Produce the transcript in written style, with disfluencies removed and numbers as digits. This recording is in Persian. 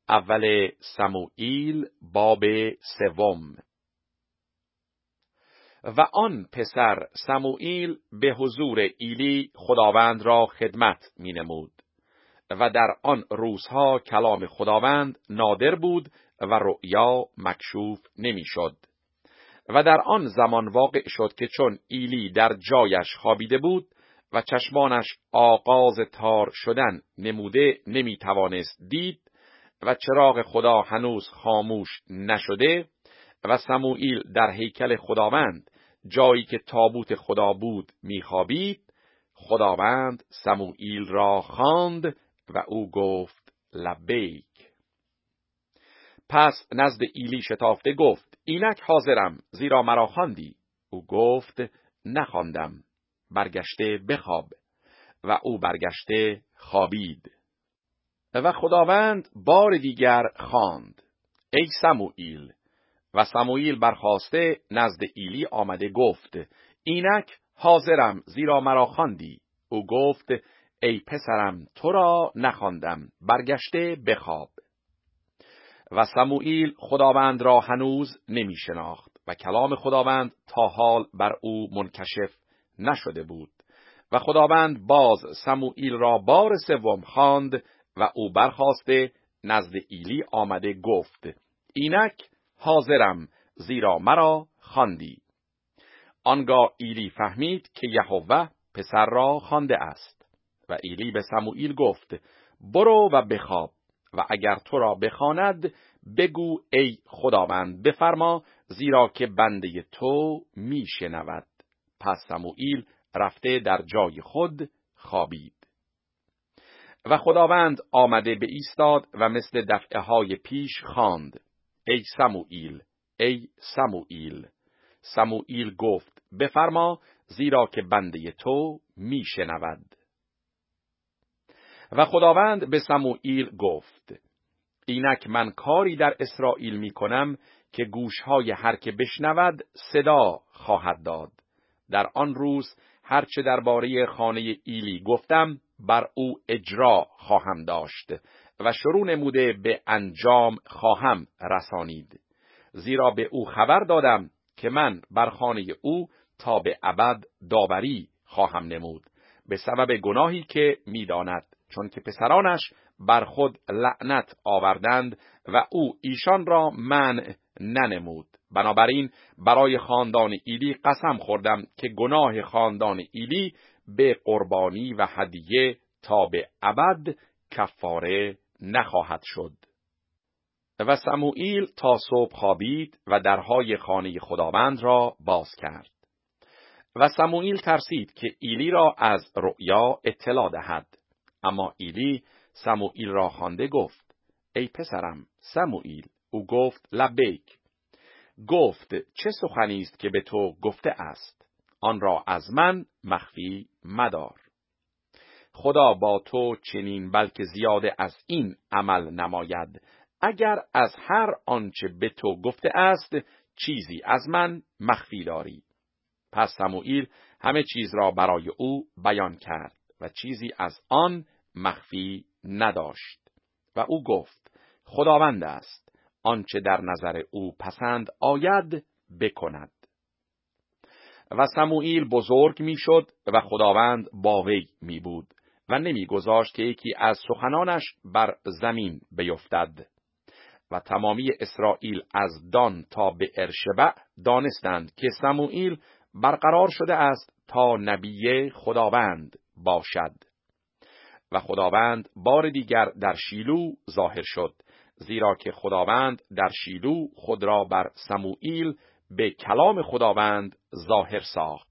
اول سموئیل باب 3. و آن پسر سموئیل به حضور ایلی خداوند را خدمت می نمود و در آن روزها کلام خداوند نادر بود و رؤیا مکشوف نمی شد. و در آن زمان واقع شد که چون ایلی در جایش خوابیده بود و چشمانش آغاز تار شدن نموده نمی توانست دید و چراغ خدا هنوز خاموش نشده و سموئیل در هیکل خداوند جایی که تابوت خدا بود میخوابید، خداوند سموئیل را خواند و او گفت لبیک. پس نزد ایلی شتافته گفت اینک حاضرم زیرا مرا خواندی. او گفت نخواندم، برگشته بخواب. و او برگشته خوابید. و خداوند بار دیگر خواند ای سموئیل. و سموئیل برخاسته نزد ایلی آمده گفت اینک حاضرم زیرا مرا خواندی. او گفت ای پسرم تو را نخواندم، برگشته بخواب. و سموئیل خداوند را هنوز نمی شناخت و کلام خداوند تا حال بر او منکشف نشده بود. و خداوند باز سموئیل را بار 3 خواند و او برخاسته نزد ایلی آمده گفت اینک حاضرم زیرا مرا خواندی. آنگاه ایلی فهمید که یهوه پسر را خوانده است. و ایلی به سموئیل گفت برو و بخواب و اگر تو را بخواند بگو ای خداوند بفرما، زیرا که بنده تو میشنود. پس سموئیل رفته در جای خود خوابید. و خداوند آمده به ایستاد و مثل دفعه های پیش خواند ای سموئیل، ای سموئیل. سموئیل گفت بفرما، زیرا که بنده تو میشنود. و خداوند به سموئیل گفت اینک من کاری در اسرائیل می کنم که گوشهای هر که بشنود صدا خواهد داد. در آن روز هرچه درباره خانه ایلی گفتم بر او اجرا خواهم داشت و شروع نموده به انجام خواهم رسانید. زیرا به او خبر دادم که من بر خانه او تا به ابد داوری خواهم نمود، به سبب گناهی که می‌داند، چون که پسرانش بر خود لعنت آوردند و او ایشان را منع ننمود. بنابراین برای خاندان ایلی قسم خوردم که گناه خاندان ایلی به قربانی و هدیه تا به ابد کفاره نخواهد شد. و سموئیل تا صبح خوابید و درهای خانه خداوند را باز کرد. و سموئیل ترسید که ایلی را از رؤیا اطلاع دهد. اما ایلی سموئیل را خوانده گفت ای پسرم سموئیل. او گفت لبیک. گفت چه سخنی است که به تو گفته است؟ آن را از من مخفی مدار. خدا با تو چنین بلکه زیاده از این عمل نماید، اگر از هر آنچه به تو گفته است چیزی از من مخفی داری. پس سموئیل همه چیز را برای او بیان کرد و چیزی از آن مخفی نداشت. و او گفت خداوند است، آنچه در نظر او پسند آید بکند. و سموئیل بزرگ میشد و خداوند با وی می بود و نمی گذاشت که یکی از سخنانش بر زمین بیفتد. و تمامی اسرائیل از دان تا به ارشبع دانستند که سموئیل برقرار شده است تا نبی خداوند باشد. و خداوند بار دیگر در شیلو ظاهر شد، زیرا که خداوند در شیلو خود را بر سموئیل به کلام خداوند ظاهر ساخت.